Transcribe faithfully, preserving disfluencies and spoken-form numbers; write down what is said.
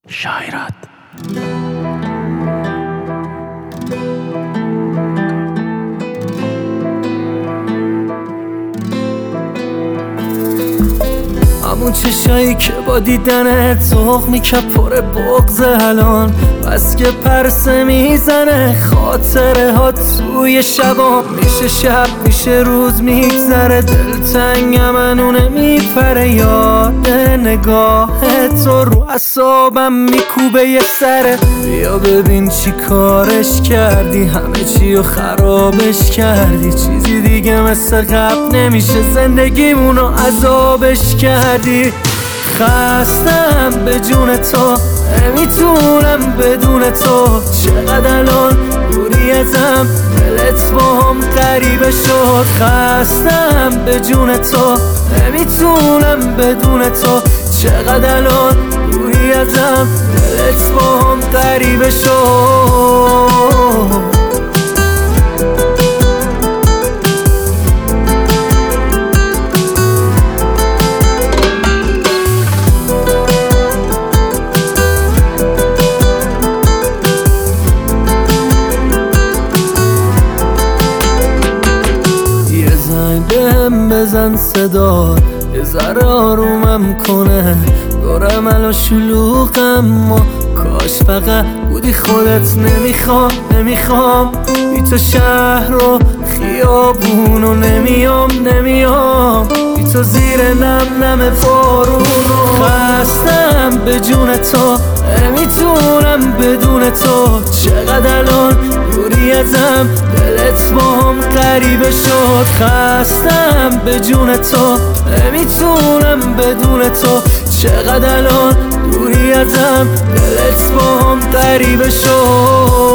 شاعرات. همون چشایی که با دیدنت ذوق میکرد پر بغض الان، بس که پرسه میزنه خاطره ها توی شبا. میشه شب میشه روز میگذره، دلتنگم انونه میپره، یاد نگاه تو رو اعصابم میکوبه یه سره. بیا ببین چی کارش کردی، همه چی رو خرابش کردی، چیزی دیگه مثل قبل نمیشه، زندگیمونو عذابش کردی. خستم به جون تو، نمیتونم بدون تو، چقدر الان دوری ازم، دلت با هم غریبه شد. خستم به جون تو، نمیتونم بدون تو، چقدر الان دوری ازم، دلت با هم غریبه شد. بهم بزن صدا، یه ذره آرومم کنه، دورم الان شلوغم و کاش فقط بودی خودت. نمیخوام نمیخوام بی تو شهر و خیابون و نمیام نمیام بی تو زیر نم نم بارون. خستم به جون تو، نمیتونم بدون تو، چقدر الان دوری ازم، دلت با هم غریبه شد. خستم به جون تو، نمیتونم بدون تو، چقدر الان دوری ازم، دلت با هم غریبه شد.